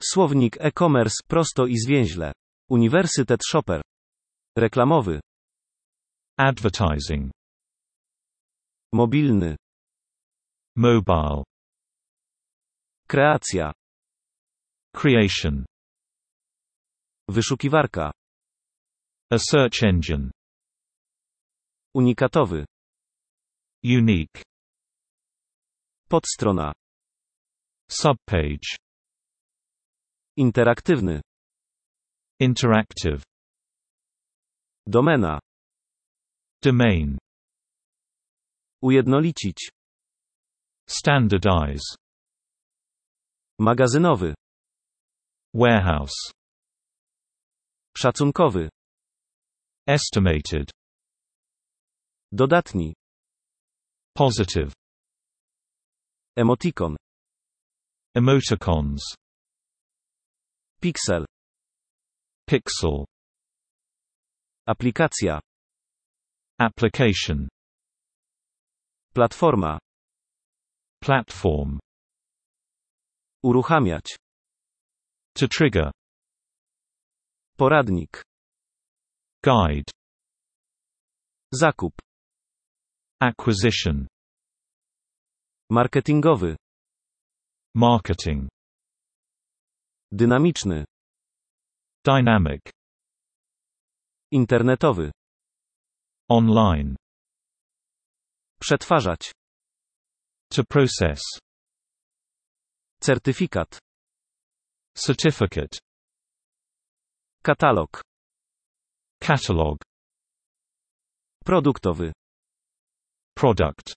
Słownik e-commerce prosto i zwięźle. Uniwersytet Shopper. Reklamowy. Advertising. Mobilny. Mobile. Kreacja. Creation. Wyszukiwarka. A search engine. Unikatowy. Unique. Podstrona. Subpage. Interaktywny. Interactive. Domena. Domain. Ujednolicić. Standardize. Magazynowy. Warehouse. Szacunkowy. Estimated. Dodatni. Positive. Emotikon. Emoticons. Pixel. Pixel. Aplikacja. Application. Platforma. Platform. Uruchamiać. To trigger. Poradnik. Guide. Zakup. Acquisition. Marketingowy. Marketing. Dynamiczny. Dynamic. Internetowy. Online. Przetwarzać. To process. Certyfikat. Certificate. Katalog. Catalog. Produktowy. Product.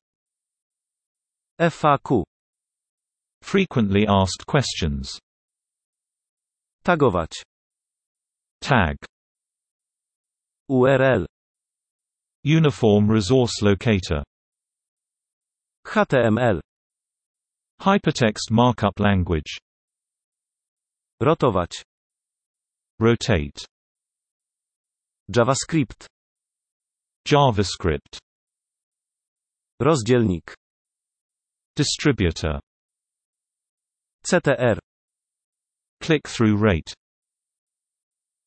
FAQ. Frequently asked questions. Tagować. Tag. URL. Uniform Resource Locator. HTML. Hypertext Markup Language. Rotować. Rotate. JavaScript. JavaScript. Rozdzielnik. Distributor. CTR. Click-through rate.